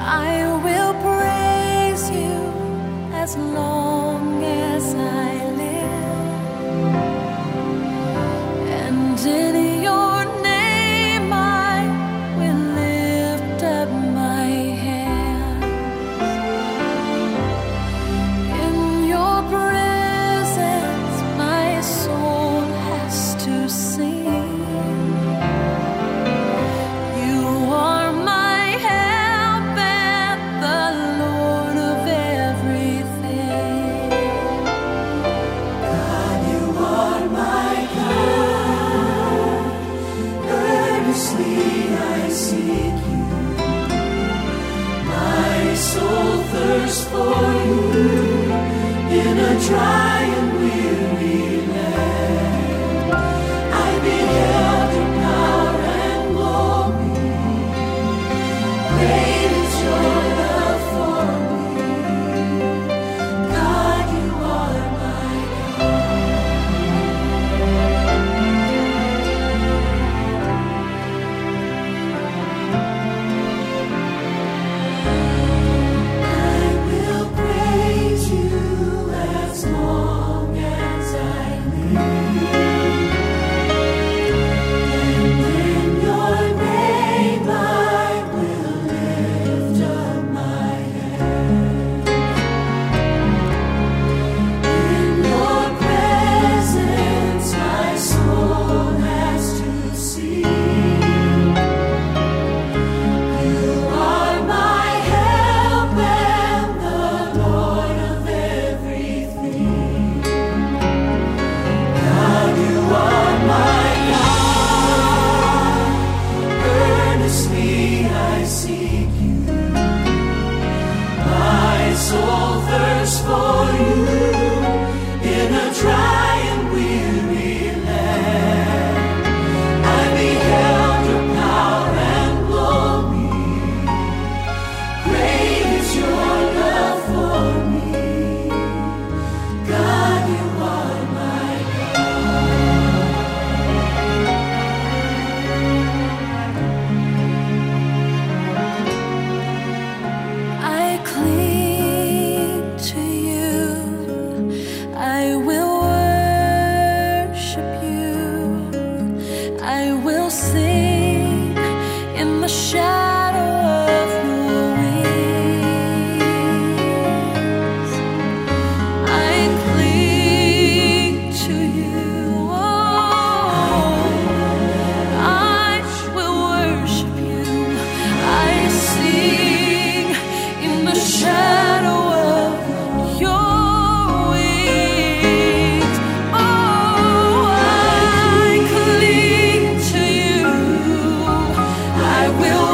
I will praise you as long as I live, and in your name I will lift up my hands. In your presence my soul has to sing. You are my help and the Lord of everything. God, you are my God. Earnestly I seek you. My soul thirsts for you in a dry and weary land. I beheld your power and glory. Great is your love for me. God, you are my I will praise you as long as I live, and in your name I will lift up my hand. In your presence my soul has to sing. You are my help and the Lord of everything. God, you are my God. Earnestly I seek you. My soul thirsts for you in a dry and weary land. I beheld your power and glory. Great is your love for me. God, you are my I cling to you. I will worship you. I will sing in the shadow of your wings. I cling to you. Oh, I will worship you. I sing in the shadow of your wings. Oh, I cling to you. I will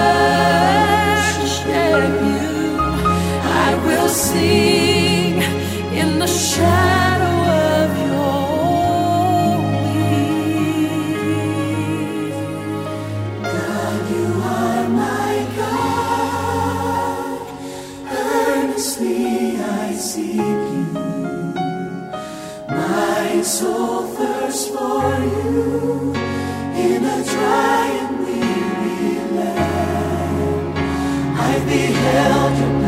worship you. I will sing in the shadow of your wings. God, you are my God. Earnestly I seek you. My soul thirsts for you in a dry and weary land. I beheld your